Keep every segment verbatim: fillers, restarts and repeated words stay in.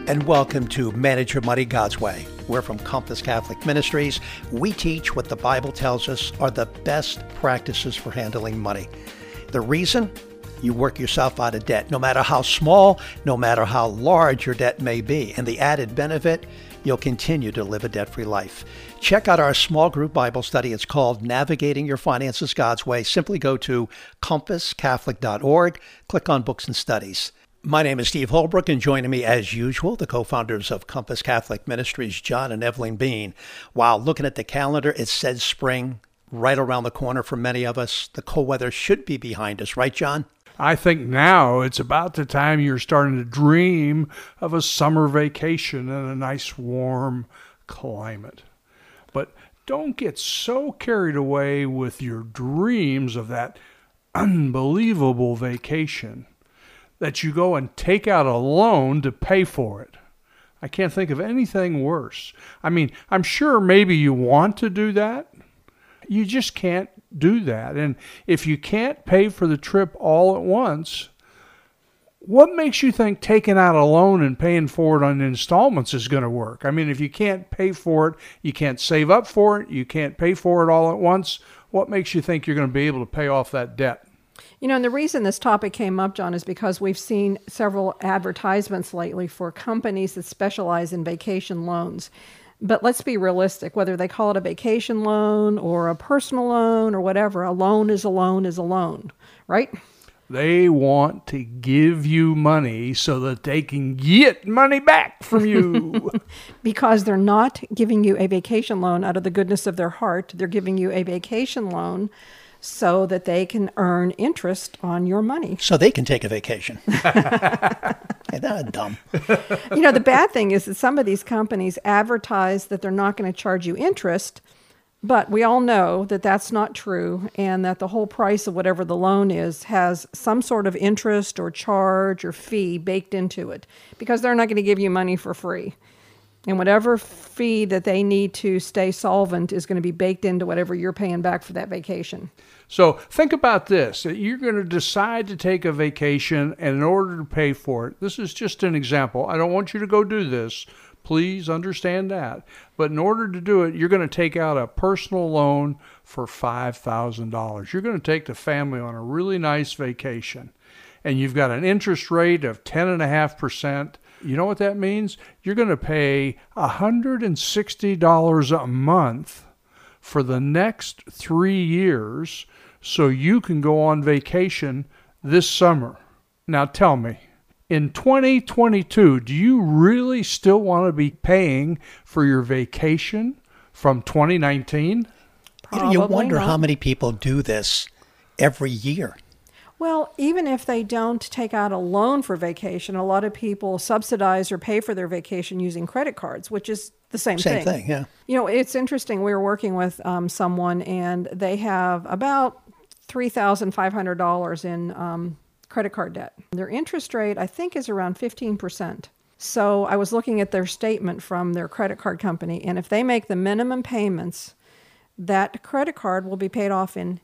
And welcome to Manage Your Money God's Way. We're from Compass Catholic Ministries. We teach what the Bible tells us are the best practices for handling money. The reason? You work yourself out of debt, no matter how small, no matter how large your debt may be. And the added benefit, you'll continue to live a debt-free life. Check out our small group Bible study. It's called Navigating Your Finances God's Way. Simply go to compass catholic dot org, click on Books and Studies. My name is Steve Holbrook, and joining me as usual, the co-founders of Compass Catholic Ministries, John and Evelyn Bean. Wow, looking at the calendar, it says spring right around the corner for many of us. The cold weather should be behind us, right, John? I think now it's about the time you're starting to dream of a summer vacation in a nice warm climate. But don't get so carried away with your dreams of that unbelievable vacation that you go and take out a loan to pay for it. I can't think of anything worse. I mean, I'm sure maybe you want to do that. You just can't do that. And if you can't pay for the trip all at once, what makes you think taking out a loan and paying for it on installments is going to work? I mean, if you can't pay for it, you can't save up for it, you can't pay for it all at once, what makes you think you're going to be able to pay off that debt? You know, and the reason this topic came up, John, is because we've seen several advertisements lately for companies that specialize in vacation loans. But let's be realistic, whether they call it a vacation loan or a personal loan or whatever, a loan is a loan is a loan, right? They want to give you money so that they can get money back from you. Because they're not giving you a vacation loan out of the goodness of their heart. They're giving you a vacation loan so that they can earn interest on your money. So they can take a vacation. Hey, that's dumb. You know, the bad thing is that some of these companies advertise that they're not going to charge you interest, but we all know that that's not true, and that the whole price of whatever the loan is has some sort of interest or charge or fee baked into it, because they're not going to give you money for free. And whatever fee that they need to stay solvent is going to be baked into whatever you're paying back for that vacation. So think about this. You're going to decide to take a vacation, and in order to pay for it, this is just an example. I don't want you to go do this. Please understand that. But in order to do it, you're going to take out a personal loan for five thousand dollars. You're going to take the family on a really nice vacation, and you've got an interest rate of ten point five percent. You know what that means? You're going to pay one hundred sixty dollars a month for the next three years so you can go on vacation this summer. Now tell me, in twenty twenty-two, do you really still want to be paying for your vacation from twenty nineteen? You know, you wonder not. how many people do this every year. Well, even if they don't take out a loan for vacation, a lot of people subsidize or pay for their vacation using credit cards, which is the same, Same thing. thing, yeah. You know, it's interesting. We were working with um, someone, and they have about three thousand five hundred dollars in um, credit card debt. Their interest rate, I think, is around fifteen percent. So I was looking at their statement from their credit card company, and if they make the minimum payments, that credit card will be paid off in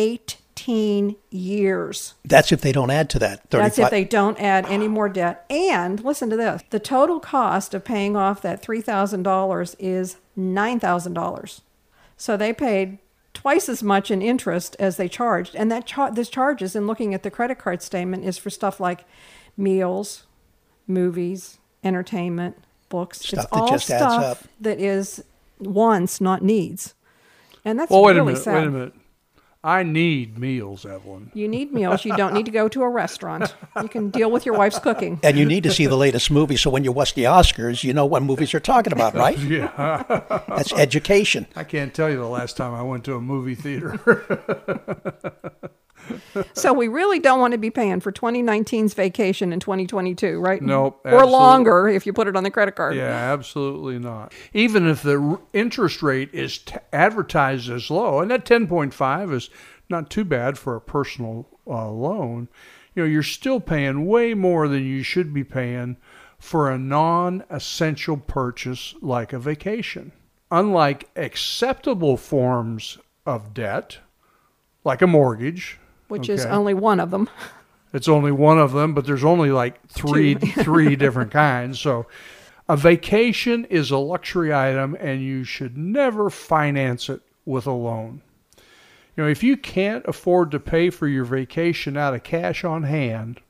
eighteen years. That's if they don't add to that. thirty-five That's if they don't add any more debt. And listen to this. The total cost of paying off that three thousand dollars is nine thousand dollars. So they paid twice as much in interest as they charged. And that char- this charges, in looking at the credit card statement, is for stuff like meals, movies, entertainment, books. Stuff it's that all just adds stuff up. that is wants, not needs. And that's Well, wait really a minute, sad. wait a minute. I need meals, Evelyn. You need meals. You don't need to go to a restaurant. You can deal with your wife's cooking. And you need to see the latest movie, so when you watch the Oscars, you know what movies you're talking about, right? Yeah. That's education. I can't tell you the last time I went to a movie theater. So we really don't want to be paying for twenty nineteen's vacation in twenty twenty-two, right? Nope. Or absolutely. longer if you put it on the credit card. Yeah, absolutely not. Even if the r- interest rate is t- advertised as low, and that ten point five is not too bad for a personal uh, loan, you know, you're still paying way more than you should be paying for a non-essential purchase like a vacation. Unlike acceptable forms of debt, like a mortgage, Which is okay. only one of them. It's only one of them, but there's only like three three different kinds. So a vacation is a luxury item, and you should never finance it with a loan. You know, if you can't afford to pay for your vacation out of cash on hand,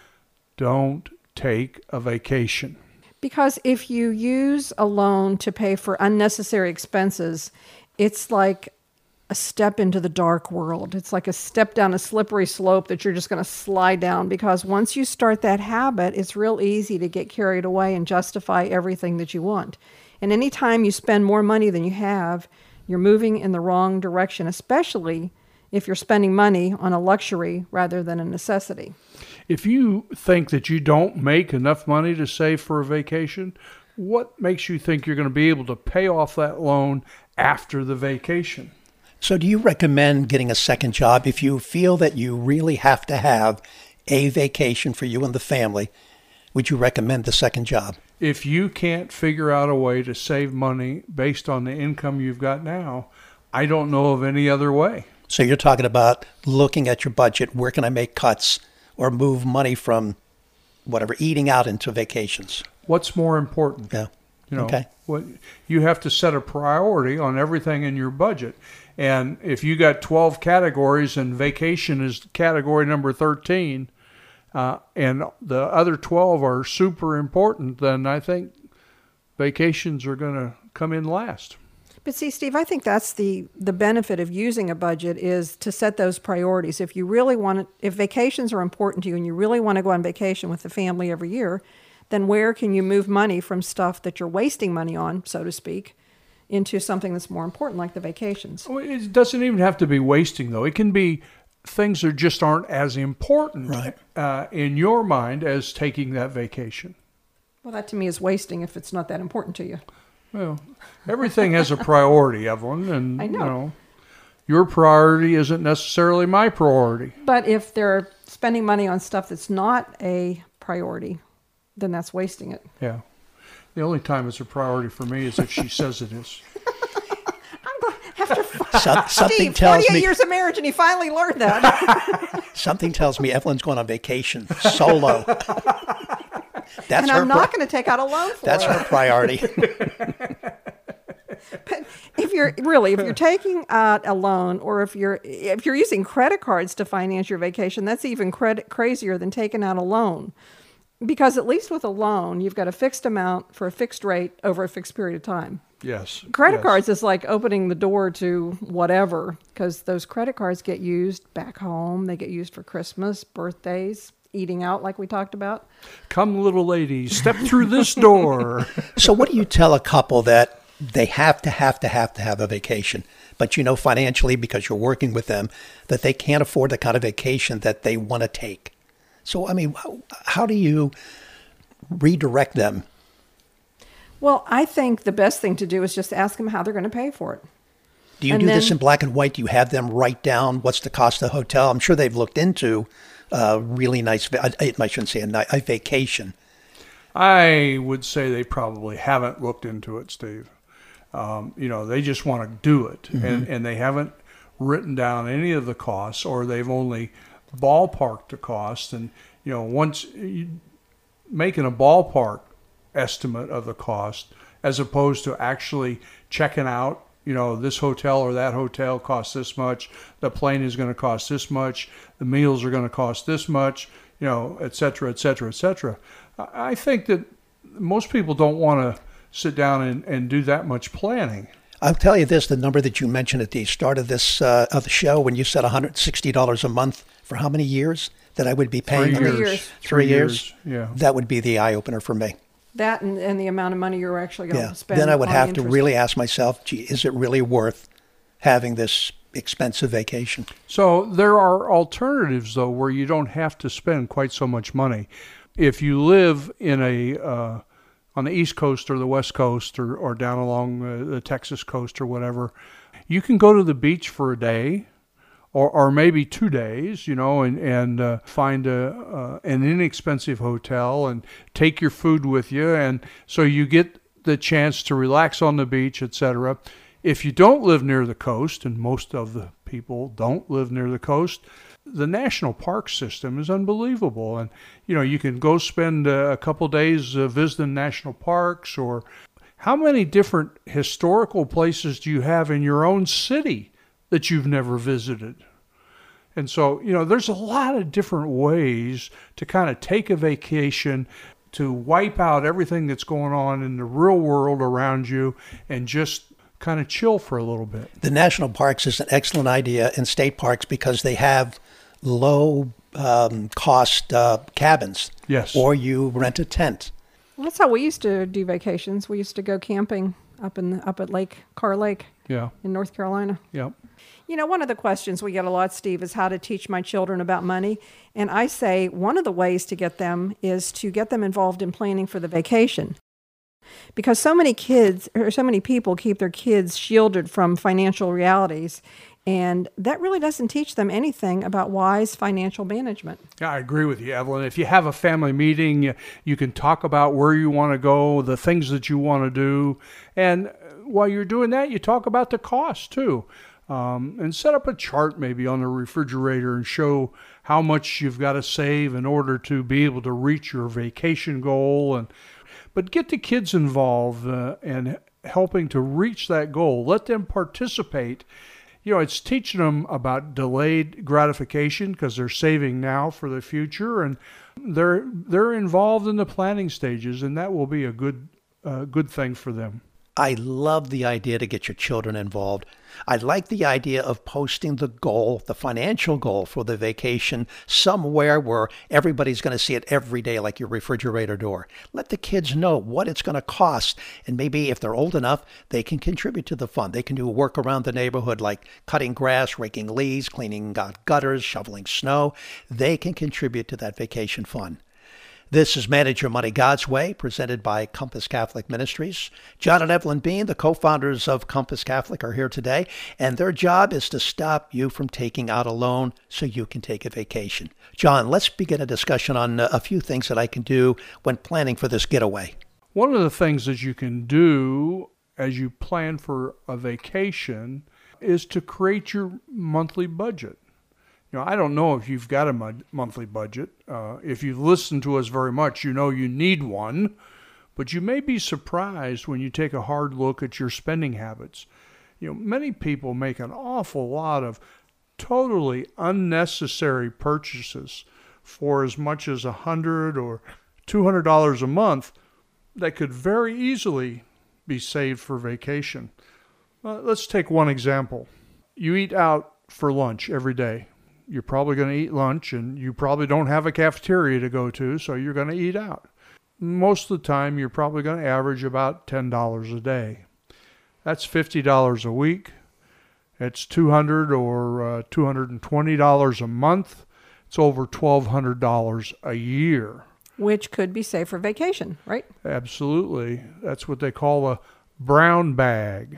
don't take a vacation. Because if you use a loan to pay for unnecessary expenses, it's like a step into the dark world. It's like a step down a slippery slope that you're just going to slide down, because once you start that habit, it's real easy to get carried away and justify everything that you want. And anytime you spend more money than you have, you're moving in the wrong direction, especially if you're spending money on a luxury rather than a necessity. If you think that you don't make enough money to save for a vacation, what makes you think you're going to be able to pay off that loan after the vacation? So do you recommend getting a second job if you feel that you really have to have a vacation for you and the family? Would you recommend the second job? If you can't figure out a way to save money based on the income you've got now, I don't know of any other way. So you're talking about looking at your budget, where can I make cuts or move money from whatever, eating out into vacations? What's more important? Yeah. You know, okay. What, you have to set a priority on everything in your budget. And if you got twelve categories and vacation is category number thirteen, uh, and the other twelve are super important, then I think vacations are going to come in last. But see, Steve, I think that's the, the benefit of using a budget, is to set those priorities. If you really want to, if vacations are important to you and you really want to go on vacation with the family every year, then where can you move money from stuff that you're wasting money on, so to speak, into something that's more important, like the vacations? Well, it doesn't even have to be wasting, though. It can be things that just aren't as important right. uh, in your mind as taking that vacation. Well, that to me is wasting if it's not that important to you. Well, everything has a priority, Evelyn, and I know. you know, your priority isn't necessarily my priority. But if they're spending money on stuff that's not a priority, then that's wasting it. Yeah. The only time it's a priority for me is if she says it is. I'm glad after Some, something Steve, tells forty-eight me years of marriage, and he finally learned that. something tells me Evelyn's going on vacation solo. That's and her I'm not going to take out a loan for That's it. her priority. But if you're really, if you're taking out a loan, or if you're if you're using credit cards to finance your vacation, that's even credit crazier than taking out a loan. Because at least with a loan, you've got a fixed amount for a fixed rate over a fixed period of time. Yes. Credit yes. cards is like opening the door to whatever, because those credit cards get used back home. They get used for Christmas, birthdays, eating out like we talked about. Come, little lady, step through this door. So what do you tell a couple that they have to, have to, have to have a vacation, but you know financially, because you're working with them, that they can't afford the kind of vacation that they want to take? So, I mean, how, how do you redirect them? Well, I think the best thing to do is just ask them how they're going to pay for it. Do you And do this then- in black and white? Do you have them write down what's the cost of the hotel? I'm sure they've looked into a really nice, va- I, I shouldn't say a, ni- a vacation. I would say they probably haven't looked into it, Steve. Um, you know, they just want to do it, Mm-hmm. and, and they haven't written down any of the costs, or they've only ballparked the cost. And, you know, once you making a ballpark estimate of the cost, as opposed to actually checking out, you know, this hotel or that hotel costs this much, the plane is going to cost this much, the meals are going to cost this much, you know, et cetera, et cetera, et cetera. I think that most people don't want to sit down and, and do that much planning. I'll tell you this, the number that you mentioned at the start of this uh, of the show, when you said one hundred sixty dollars a month for how many years that I would be paying? Three Three years. years. Three years? Yeah. That would be the eye-opener for me. That and, and the amount of money you're actually going Yeah. to spend. Then I would on have the to interest. really ask myself, gee, is it really worth having this expensive vacation? So there are alternatives, though, where you don't have to spend quite so much money. If you live in a uh, on the East Coast or the West Coast, or, or down along uh, the Texas coast or whatever, you can go to the beach for a day, or, or maybe two days, you know, and, and uh, find a, uh, an inexpensive hotel and take your food with you. And so you get the chance to relax on the beach, et cetera. If you don't live near the coast, and most of the people don't live near the coast. The national park system is unbelievable. And, you know, you can go spend a couple days uh, visiting national parks. Or how many different historical places do you have in your own city that you've never visited? And so, you know, there's a lot of different ways to kind of take a vacation, to wipe out everything that's going on in the real world around you and just kind of chill for a little bit. The national parks is an excellent idea in state parks because they have low um, cost uh, cabins. Yes. Or you rent a tent. Well, that's how we used to do vacations. We used to go camping up in up at Lake Carr Lake Yeah. in North Carolina. Yep. You know, one of the questions we get a lot, Steve, is how to teach my children about money. And I say one of the ways to get them is to get them involved in planning for the vacation. Because so many kids, or so many people keep their kids shielded from financial realities. And that really doesn't teach them anything about wise financial management. Yeah, I agree with you, Evelyn. If you have a family meeting, you can talk about where you want to go, the things that you want to do. And while you're doing that, you talk about the cost too. Um, and set up a chart maybe on the refrigerator and show how much you've got to save in order to be able to reach your vacation goal. And but get the kids involved uh, and helping to reach that goal. Let them participate. You know, it's teaching them about delayed gratification because they're saving now for the future, and they're they're involved in the planning stages, and that will be a good uh, good thing for them. I love the idea to get your children involved. I like the idea of posting the goal, the financial goal for the vacation somewhere where everybody's going to see it every day, like your refrigerator door. Let the kids know what it's going to cost. And maybe if they're old enough, they can contribute to the fund. They can do work around the neighborhood like cutting grass, raking leaves, cleaning gutters, shoveling snow. They can contribute to that vacation fund. This is Manage Your Money God's Way, presented by Compass Catholic Ministries. John and Evelyn Bean, the co-founders of Compass Catholic, are here today, and their job is to stop you from taking out a loan so you can take a vacation. John, let's begin a discussion on a few things that I can do when planning for this getaway. One of the things that you can do as you plan for a vacation is to create your monthly budget. You know, I don't know if you've got a mon- monthly budget. Uh, if you've listened to us very much, you know you need one. But you may be surprised when you take a hard look at your spending habits. You know, many people make an awful lot of totally unnecessary purchases for as much as one hundred dollars or two hundred dollars a month that could very easily be saved for vacation. Uh, let's take one example. You eat out for lunch every day. You're probably going to eat lunch, and you probably don't have a cafeteria to go to, so you're going to eat out. Most of the time, you're probably going to average about ten dollars a day. That's fifty dollars a week. It's two hundred dollars or uh, two hundred twenty dollars a month. It's over twelve hundred dollars a year. Which could be saved for vacation, right? Absolutely. That's what they call a brown bag.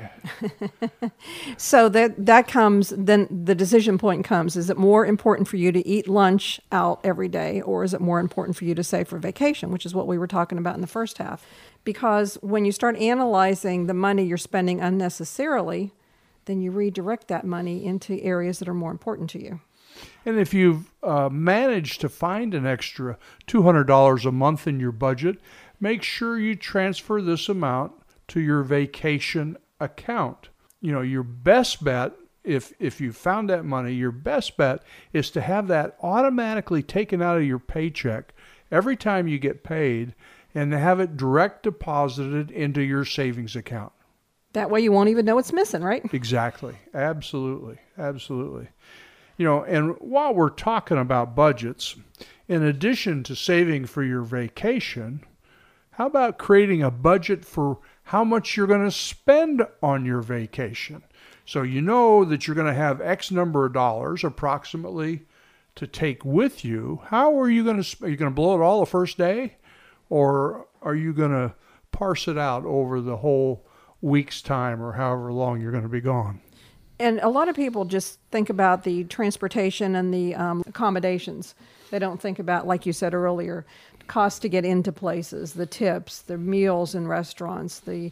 So that that comes, then the decision point comes, is it more important for you to eat lunch out every day, or is it more important for you to save for vacation, which is what we were talking about in the first half? Because when you start analyzing the money you're spending unnecessarily, then you redirect that money into areas that are more important to you. And if you've uh, managed to find an extra two hundred dollars a month in your budget, make sure you transfer this amount to your vacation account. You know, your best bet, if if you found that money, your best bet is to have that automatically taken out of your paycheck every time you get paid and to have it direct deposited into your savings account. That way you won't even know it's missing, right? Exactly. Absolutely. Absolutely. You know, and while we're talking about budgets, in addition to saving for your vacation, how about creating a budget for how much you're going to spend on your vacation? So you know that you're going to have X number of dollars approximately to take with you. How are you going to, are you going to blow it all the first day? Or are you going to parse it out over the whole week's time or however long you're going to be gone? And a lot of people just think about the transportation and the um, accommodations. They don't think about, like you said earlier, cost to get into places, the tips, the meals in restaurants, the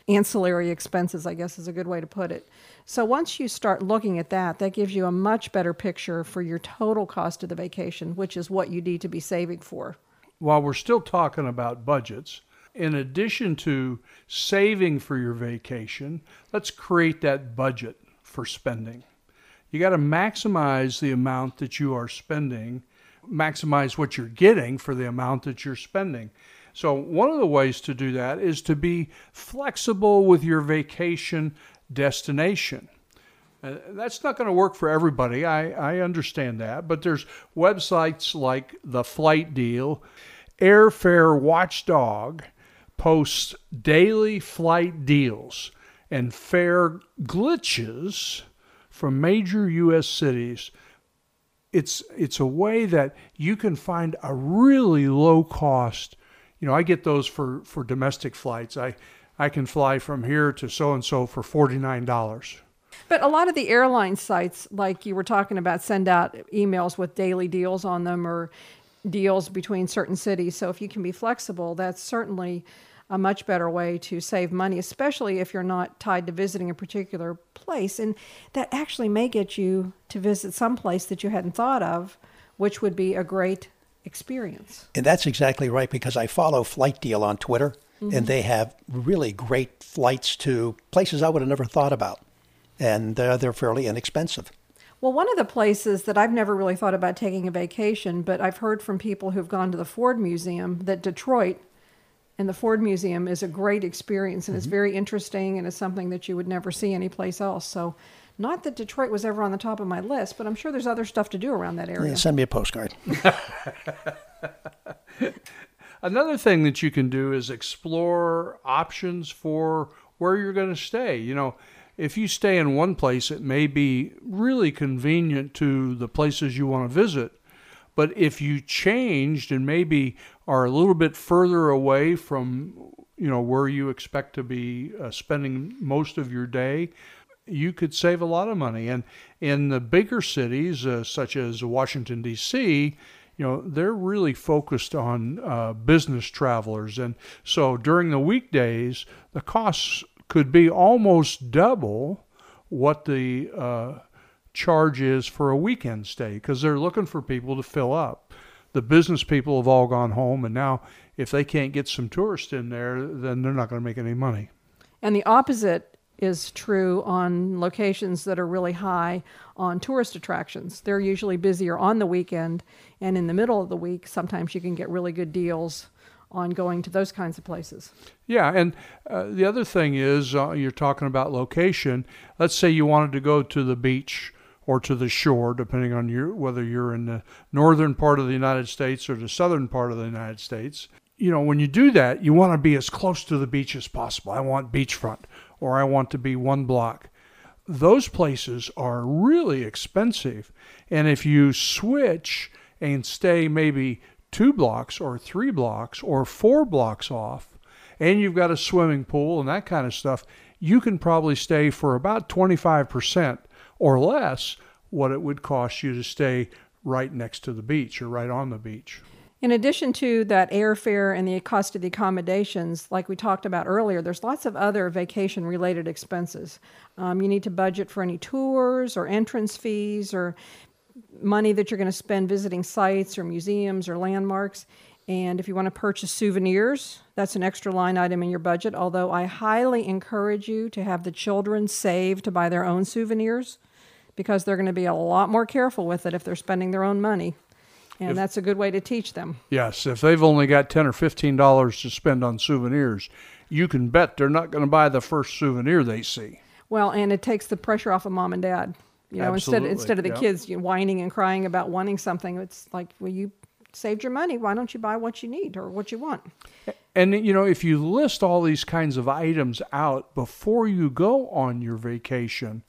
ancillary expenses, I guess is a good way to put it. So once you start looking at that, that gives you a much better picture for your total cost of the vacation, which is what you need to be saving for. While we're still talking about budgets, in addition to saving for your vacation, let's create that budget for spending. You got to maximize the amount that you are spending, maximize what you're getting for the amount that you're spending. So one of the ways to do that is to be flexible with your vacation destination. Uh, that's not going to work for everybody. I, I understand that. But there's websites like The Flight Deal. Airfare Watchdog posts daily flight deals and fare glitches from major U S cities. It's it's a way that you can find a really low cost. You know, I get those for, for domestic flights. I, I can fly from here to so-and-so for forty-nine dollars. But a lot of the airline sites, like you were talking about, send out emails with daily deals on them or deals between certain cities. So if you can be flexible, that's certainly a much better way to save money, especially if you're not tied to visiting a particular place. And that actually may get you to visit some place that you hadn't thought of, which would be a great experience. And that's exactly right, because I follow Flight Deal on Twitter, mm-hmm. and they have really great flights to places I would have never thought about. And uh, they're fairly inexpensive. Well, one of the places that I've never really thought about taking a vacation, but I've heard from people who've gone to the Ford Museum that Detroit and the Ford Museum is a great experience, and mm-hmm. it's very interesting, and it's something that you would never see anyplace else. So not that Detroit was ever on the top of my list, but I'm sure there's other stuff to do around that area. Yeah, send me a postcard. Another thing that you can do is explore options for where you're going to stay. You know, if you stay in one place, it may be really convenient to the places you want to visit. But if you changed and maybe are a little bit further away from, you know, where you expect to be uh, spending most of your day, you could save a lot of money. And in the bigger cities, uh, such as Washington, D C, you know, they're really focused on uh, business travelers. And so during the weekdays, the costs could be almost double what the uh, charge is for a weekend stay, because they're looking for people to fill up. The business people have all gone home, and now if they can't get some tourists in there, then they're not going to make any money. And the opposite is true on locations that are really high on tourist attractions. They're usually busier on the weekend, and in the middle of the week, sometimes you can get really good deals on going to those kinds of places. Yeah, and uh, the other thing is, uh, you're talking about location. Let's say you wanted to go to the beach or to the shore, depending on your whether you're in the northern part of the United States or the southern part of the United States. You know, when you do that, you want to be as close to the beach as possible. I want beachfront, or I want to be one block. Those places are really expensive. And if you switch and stay maybe two blocks or three blocks or four blocks off, and you've got a swimming pool and that kind of stuff, you can probably stay for about twenty-five percent or less what it would cost you to stay right next to the beach or right on the beach. In addition to that airfare and the cost of the accommodations, like we talked about earlier, there's lots of other vacation-related expenses. Um, you need to budget for any tours or entrance fees or money that you're going to spend visiting sites or museums or landmarks. And if you want to purchase souvenirs, that's an extra line item in your budget, although I highly encourage you to have the children save to buy their own souvenirs, because they're going to be a lot more careful with it if they're spending their own money. And if, that's a good way to teach them. Yes, if they've only got ten or fifteen dollars to spend on souvenirs, you can bet they're not going to buy the first souvenir they see. Well, and it takes the pressure off of mom and dad. You know, Absolutely. instead instead of the Yep. kids, you know, whining and crying about wanting something, it's like, well, you saved your money. Why don't you buy what you need or what you want? And, you know, if you list all these kinds of items out before you go on your vacation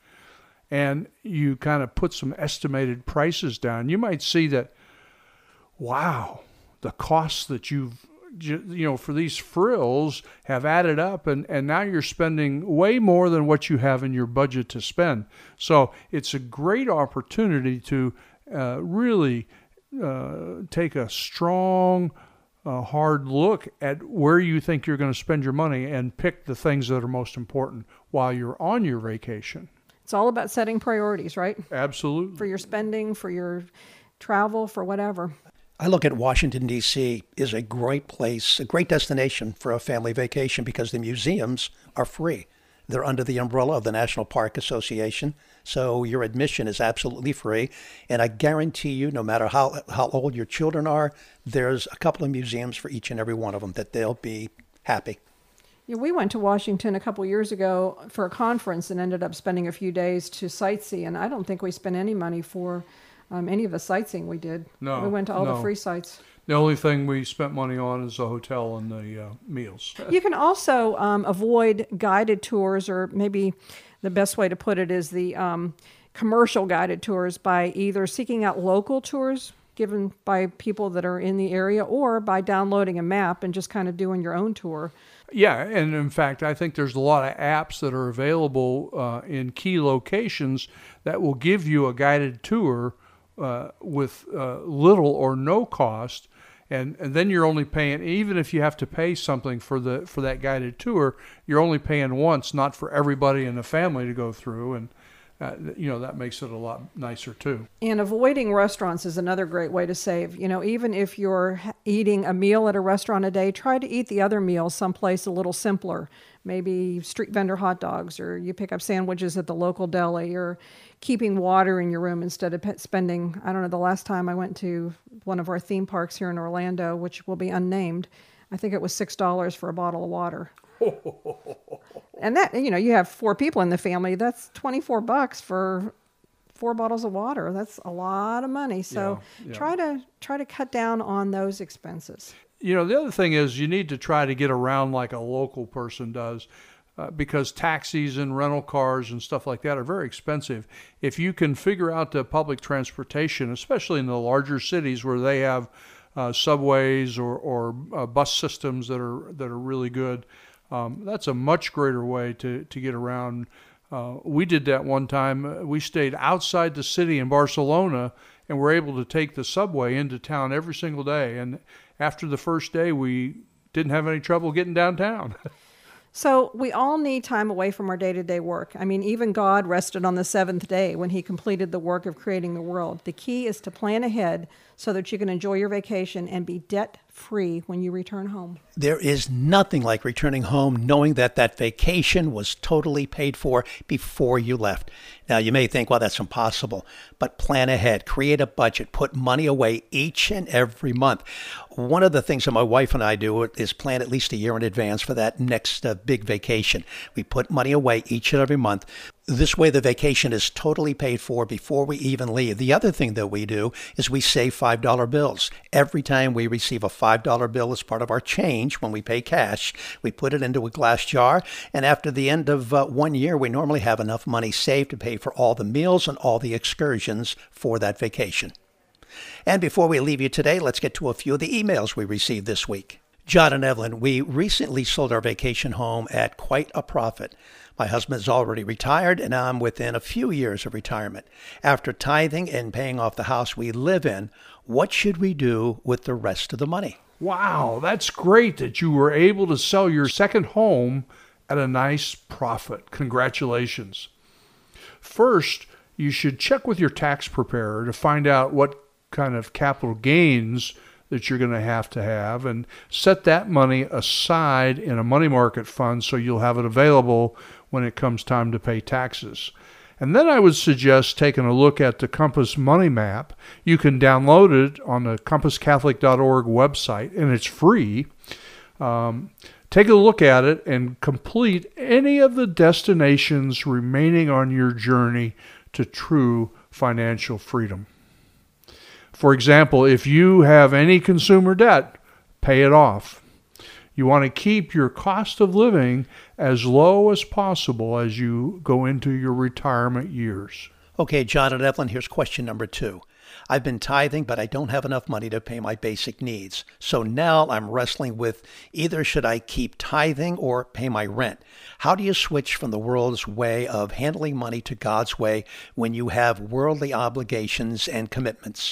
and you kind of put some estimated prices down, you might see that, wow, the costs that you've, you know, for these frills have added up, and, and now you're spending way more than what you have in your budget to spend. So it's a great opportunity to uh, really uh, take a strong a hard look at where you think you're going to spend your money and pick the things that are most important while you're on your vacation. It's all about setting priorities, right? Absolutely. For your spending, for your travel, for whatever. I look at Washington, D C is a great place, a great destination for a family vacation because the museums are free. They're under the umbrella of the National Park Association, so your admission is absolutely free. And I guarantee you, no matter how, how old your children are, there's a couple of museums for each and every one of them that they'll be happy. Yeah, we went to Washington a couple years ago for a conference and ended up spending a few days to sightsee, and I don't think we spent any money for um, any of the sightseeing we did. No, we went to all no. the free sites. The only thing we spent money on is the hotel and the uh, meals. You can also um, avoid guided tours, or maybe the best way to put it is the um, commercial guided tours, by either seeking out local tours given by people that are in the area, or by downloading a map and just kind of doing your own tour. Yeah, and in fact, I think there's a lot of apps that are available uh, in key locations that will give you a guided tour uh, with uh, little or no cost. And, and then you're only paying, even if you have to pay something for the for that guided tour, you're only paying once, not for everybody in the family to go through. And, uh, you know, that makes it a lot nicer too. And avoiding restaurants is another great way to save. You know, even if you're eating a meal at a restaurant a day, try to eat the other meals someplace a little simpler. Maybe street vendor hot dogs, or you pick up sandwiches at the local deli, or keeping water in your room instead of spending, I don't know, the last time I went to one of our theme parks here in Orlando, which will be unnamed, I think it was six dollars for a bottle of water. And that, you know, you have four people in the family, that's twenty-four bucks for four bottles of water. That's a lot of money. So Yeah, yeah. try to try to cut down on those expenses. You know, the other thing is you need to try to get around like a local person does, uh, because taxis and rental cars and stuff like that are very expensive. If you can figure out the public transportation, especially in the larger cities where they have uh, subways or, or uh, bus systems that are that are really good, um, that's a much greater way to, to get around. Uh, we did that one time. We stayed outside the city in Barcelona and were able to take the subway into town every single day. And after the first day, we didn't have any trouble getting downtown. So we all need time away from our day-to-day work. I mean, even God rested on the seventh day when he completed the work of creating the world. The key is to plan ahead so that you can enjoy your vacation and be debt-free when you return home. There is nothing like returning home knowing that that vacation was totally paid for before you left. Now, you may think, well, that's impossible, but plan ahead, create a budget, put money away each and every month. One of the things that my wife and I do is plan at least a year in advance for that next uh, big vacation. We put money away each and every month. This way, the vacation is totally paid for before we even leave. The other thing that we do is we save five dollar bills. Every time we receive a five dollar bill as part of our change, when we pay cash, we put it into a glass jar. And after the end of uh, one year, we normally have enough money saved to pay for all the meals and all the excursions for that vacation. And before we leave you today, let's get to a few of the emails we received this week. John and Evelyn, we recently sold our vacation home at quite a profit. My husband is already retired, and I'm within a few years of retirement. After tithing and paying off the house we live in, what should we do with the rest of the money? Wow, that's great that you were able to sell your second home at a nice profit. Congratulations. First, you should check with your tax preparer to find out what kind of capital gains that you're going to have to have, and set that money aside in a money market fund so you'll have it available when it comes time to pay taxes. And then I would suggest taking a look at the Compass Money Map. You can download it on the compass catholic dot org website, and it's free. Um, take a look at it and complete any of the destinations remaining on your journey to true financial freedom. For example, if you have any consumer debt, pay it off. You want to keep your cost of living as low as possible as you go into your retirement years. Okay, John and Evelyn, here's question number two. I've been tithing, but I don't have enough money to pay my basic needs. So now I'm wrestling with either should I keep tithing or pay my rent. How do you switch from the world's way of handling money to God's way when you have worldly obligations and commitments?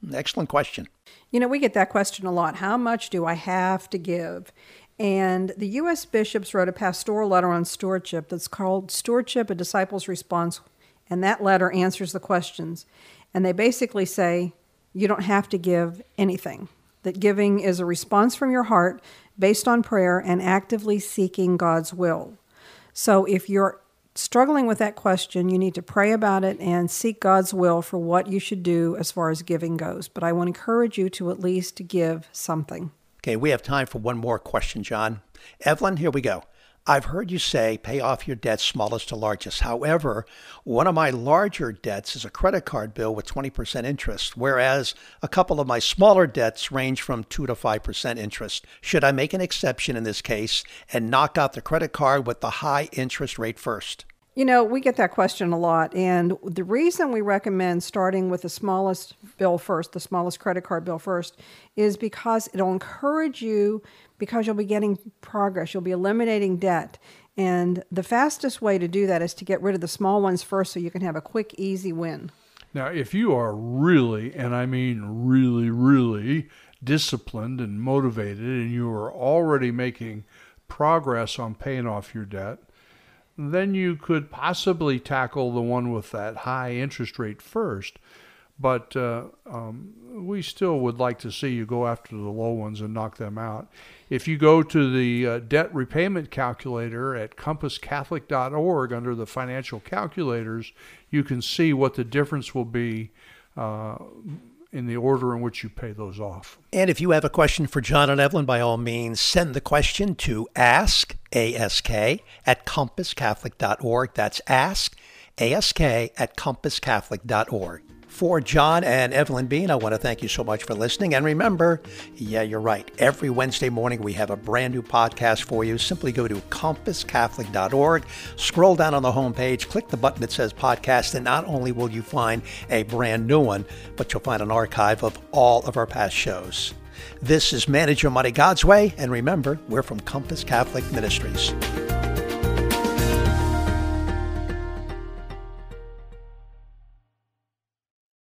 Excellent question. You know, we get that question a lot. How much do I have to give? And the U S bishops wrote a pastoral letter on stewardship that's called Stewardship, a Disciple's Response. And that letter answers the questions. And they basically say you don't have to give anything. That giving is a response from your heart based on prayer and actively seeking God's will. So if you're struggling with that question, you need to pray about it and seek God's will for what you should do as far as giving goes. But I want to encourage you to at least give something. Okay, we have time for one more question, John. Evelyn, here we go. I've heard you say pay off your debts smallest to largest. However, one of my larger debts is a credit card bill with twenty percent interest, whereas a couple of my smaller debts range from two to five percent interest. Should I make an exception in this case and knock out the credit card with the high interest rate first? You know, we get that question a lot, and the reason we recommend starting with the smallest bill first, the smallest credit card bill first, is because it'll encourage you, because you'll be getting progress, you'll be eliminating debt. And the fastest way to do that is to get rid of the small ones first so you can have a quick, easy win. Now, if you are really, and I mean really, really disciplined and motivated, and you are already making progress on paying off your debt, then you could possibly tackle the one with that high interest rate first. But uh, um, we still would like to see you go after the low ones and knock them out. If you go to the uh, debt repayment calculator at compass catholic dot org under the financial calculators, you can see what the difference will be uh, in the order in which you pay those off. And if you have a question for John and Evelyn, by all means, send the question to ask, A S K, at compass catholic dot org. That's ask, A S K, at compass catholic dot org. For John and Evelyn Bean, I want to thank you so much for listening. And remember, yeah, you're right. Every Wednesday morning, we have a brand new podcast for you. Simply go to compass catholic dot org, scroll down on the homepage, click the button that says podcast, and not only will you find a brand new one, but you'll find an archive of all of our past shows. This is Manage Your Money God's Way. And remember, we're from Compass Catholic Ministries.